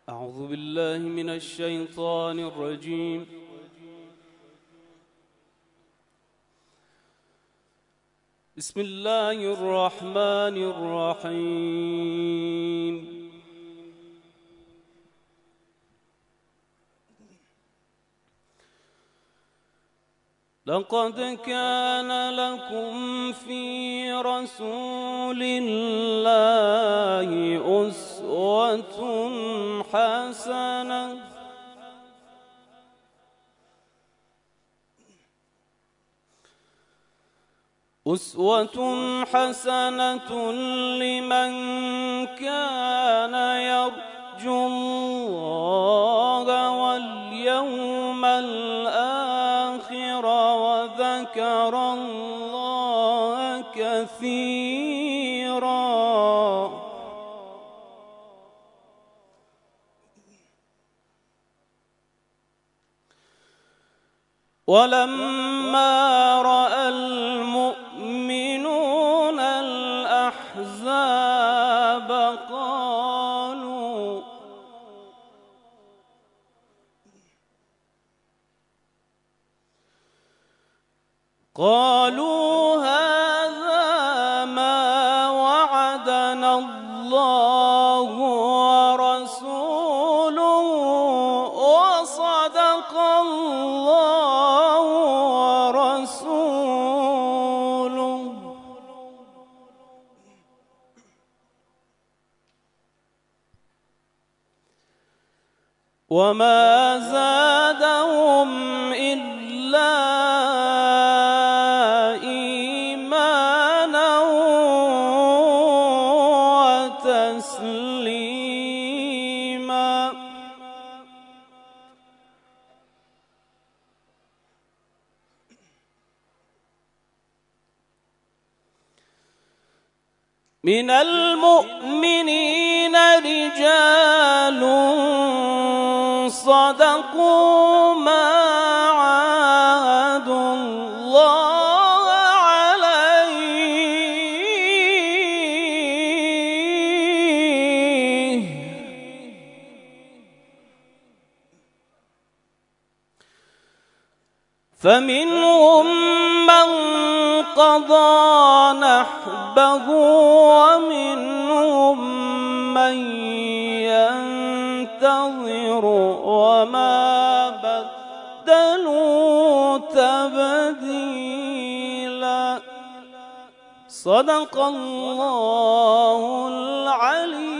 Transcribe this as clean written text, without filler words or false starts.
أعوذ بالله من الشيطان الرجيم. بسم الله الرحمن الرحيم. لقد كان لكم في رسول الله أسوة حسنة لمن كان يرجو الله واليوم الآخر وذكر الله كثيرا. ولما رأى المؤمنون الأحزاب قالوا هذا ما وعدنا الله ورسوله وصدق الله ورسوله. وما زادهم إلا إيمانا وتسليما. من المؤمنين رجال صدقوا ما عاهدوا الله عليه فمنهم من قضى نحبه ومنهم من ينتظر وما بدلوا تبديلا. صدق الله العلي